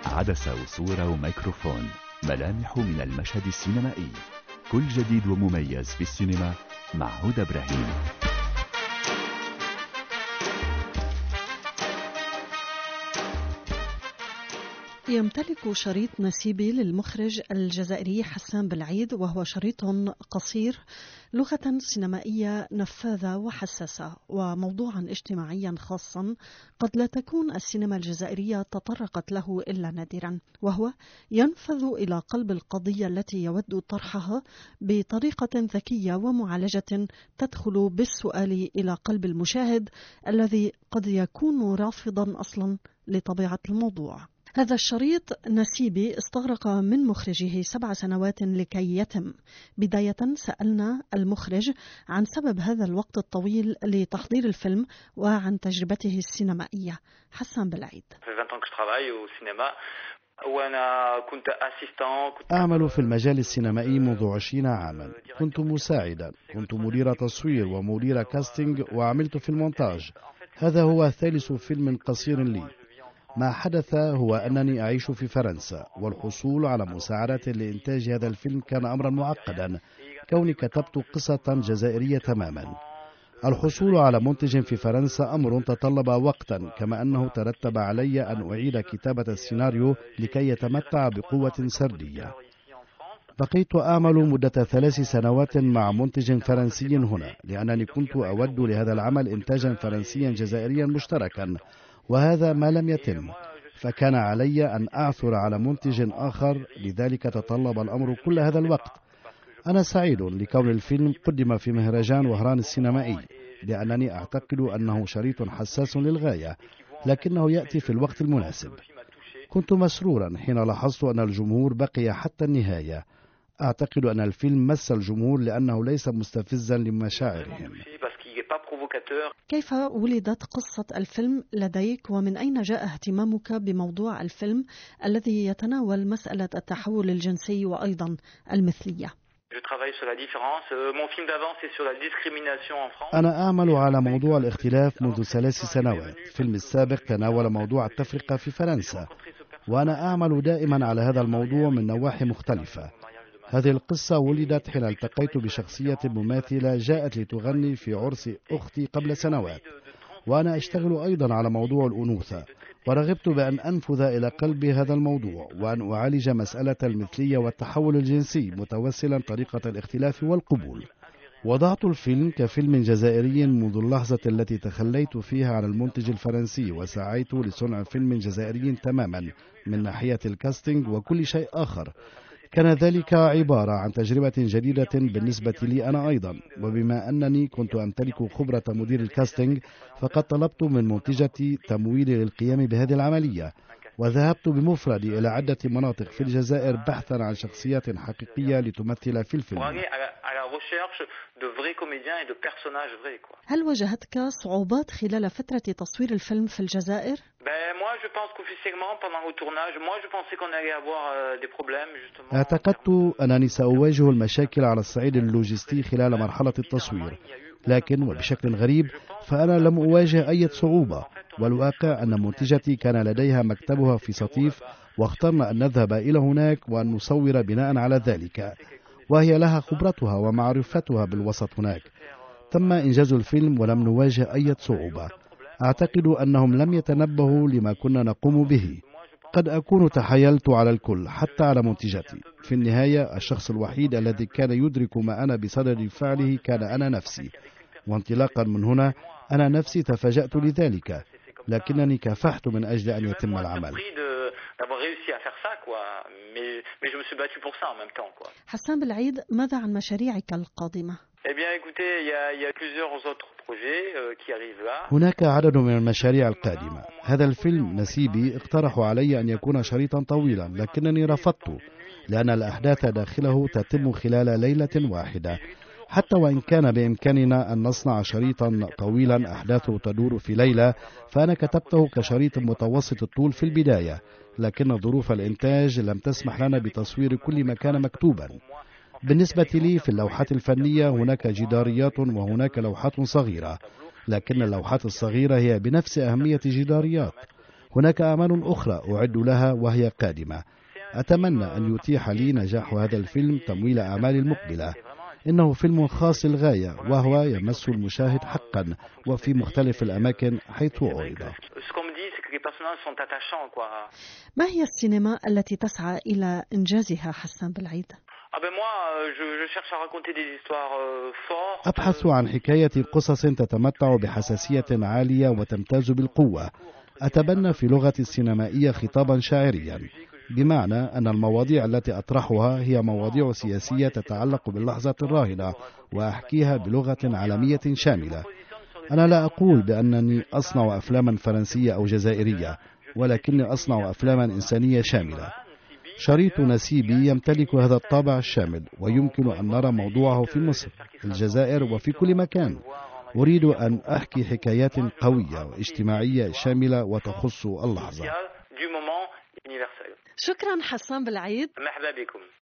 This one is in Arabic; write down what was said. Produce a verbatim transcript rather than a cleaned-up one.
عدسة وصورة وميكروفون، ملامح من المشهد السينمائي. كل جديد ومميز في السينما مع هدى إبراهيم. يمتلك شريط نسيبي للمخرج الجزائري حسان بالعيد، وهو شريط قصير، لغة سينمائية نفاذة وحساسة، وموضوعا اجتماعيا خاصا قد لا تكون السينما الجزائرية تطرقت له إلا نادرا، وهو ينفذ إلى قلب القضية التي يود طرحها بطريقة ذكية ومعالجة تدخل بالسؤال إلى قلب المشاهد الذي قد يكون رافضا أصلا لطبيعة الموضوع. هذا الشريط نسيبي استغرق من مخرجه سبع سنوات لكي يتم. بداية سألنا المخرج عن سبب هذا الوقت الطويل لتحضير الفيلم وعن تجربته السينمائية. حسان بالعيد. وأنا كنت أعمل في المجال السينمائي منذ عشرين عاما. كنت مساعدا، كنت مدير تصوير ومدير كاستينج، وعملت في المونتاج. هذا هو ثالث فيلم قصير لي. ما حدث هو أنني أعيش في فرنسا، والحصول على مساعدة لإنتاج هذا الفيلم كان أمرا معقدا، كوني كتبت قصة جزائرية تماما. الحصول على منتج في فرنسا أمر تطلب وقتا، كما أنه ترتب علي أن أعيد كتابة السيناريو لكي يتمتع بقوة سردية. بقيت أعمل مدة ثلاث سنوات مع منتج فرنسي هنا، لأنني كنت أود لهذا العمل إنتاجا فرنسيا جزائريا مشتركا، وهذا ما لم يتم، فكان علي أن أعثر على منتج آخر، لذلك تطلب الأمر كل هذا الوقت. أنا سعيد لكون الفيلم قدم في مهرجان وهران السينمائي، لأنني أعتقد أنه شريط حساس للغاية، لكنه يأتي في الوقت المناسب. كنت مسرورا حين لاحظت أن الجمهور بقي حتى النهاية. أعتقد أن الفيلم مس الجمهور لأنه ليس مستفزا لمشاعرهم. كيف ولدت قصة الفيلم لديك، ومن أين جاء اهتمامك بموضوع الفيلم الذي يتناول مسألة التحول الجنسي وأيضا المثلية؟ أنا أعمل على موضوع الاختلاف منذ ثلاث سنوات. فيلم السابق تناول موضوع التفرقة في فرنسا، وأنا أعمل دائما على هذا الموضوع من نواحي مختلفة. هذه القصة ولدت حين التقيت بشخصية مماثلة جاءت لتغني في عرس أختي قبل سنوات، وأنا أشتغل أيضا على موضوع الأنوثة، ورغبت بأن أنفذ إلى قلبي هذا الموضوع وأن أعالج مسألة المثلية والتحول الجنسي متوسلا طريقة الاختلاف والقبول. وضعت الفيلم كفيلم جزائري منذ اللحظة التي تخليت فيها عن المنتج الفرنسي، وسعيت لصنع فيلم جزائري تماما من ناحية الكاستينج وكل شيء آخر. كان ذلك عبارة عن تجربة جديدة بالنسبة لي أنا أيضا، وبما أنني كنت أمتلك خبرة مدير الكاستينج فقد طلبت من منتجتي تمويلي للقيام بهذه العملية، وذهبت بمفردي إلى عدة مناطق في الجزائر بحثا عن شخصيات حقيقية لتمثل في الفيلم. هل واجهتك صعوبات خلال فترة تصوير الفيلم في الجزائر؟ اعتقدت أنني سأواجه المشاكل على الصعيد اللوجستي خلال مرحلة التصوير، لكن وبشكل غريب فأنا لم أواجه أي صعوبة. والواقع أن منتجتي كان لديها مكتبها في سطيف، واخترنا أن نذهب إلى هناك وأن نصور بناء على ذلك، وهي لها خبرتها ومعرفتها بالوسط هناك. تم إنجاز الفيلم ولم نواجه أي صعوبة. أعتقد أنهم لم يتنبهوا لما كنا نقوم به. قد أكون تحايلت على الكل حتى على منتجتي. في النهاية الشخص الوحيد الذي كان يدرك ما أنا بصدد فعله كان أنا نفسي، وانطلاقا من هنا أنا نفسي تفاجأت لذلك، لكنني كافحت من أجل أن يتم العمل. حسان بالعيد، ماذا عن مشاريعك القادمة؟ هناك عدد من المشاريع القادمة. هذا الفيلم نسيبي اقترحوا علي أن يكون شريطا طويلا، لكنني رفضت، لأن الأحداث داخله تتم خلال ليلة واحدة. حتى وإن كان بإمكاننا أن نصنع شريطا طويلا أحداثه تدور في ليلة، فأنا كتبته كشريط متوسط الطول في البداية، لكن ظروف الإنتاج لم تسمح لنا بتصوير كل ما كان مكتوبا. بالنسبة لي في اللوحات الفنية هناك جداريات وهناك لوحات صغيرة، لكن اللوحات الصغيرة هي بنفس أهمية جداريات. هناك أعمال أخرى أعد لها وهي قادمة. أتمنى أن يتيح لي نجاح هذا الفيلم تمويل أعمالي المقبلة. إنه فيلم خاص للغاية، وهو يمس المشاهد حقا وفي مختلف الأماكن حيث عرض. ما هي السينما التي تسعى إلى إنجازها حسان بالعيد؟ أبحث عن حكاية قصص تتمتع بحساسية عالية وتمتاز بالقوة. أتبنى في لغة السينمائية خطابا شاعريا، بمعنى أن المواضيع التي أطرحها هي مواضيع سياسية تتعلق باللحظة الراهنة، وأحكيها بلغة عالمية شاملة. أنا لا أقول بأنني أصنع أفلاما فرنسية أو جزائرية، ولكني أصنع أفلاما إنسانية شاملة. شريط نسيبي يمتلك هذا الطابع الشامل، ويمكن أن نرى موضوعه في مصر، في الجزائر، وفي كل مكان. أريد أن أحكي حكايات قوية واجتماعية شاملة وتخص اللحظة. شكرا حسان بالعيد. مرحبا بكم.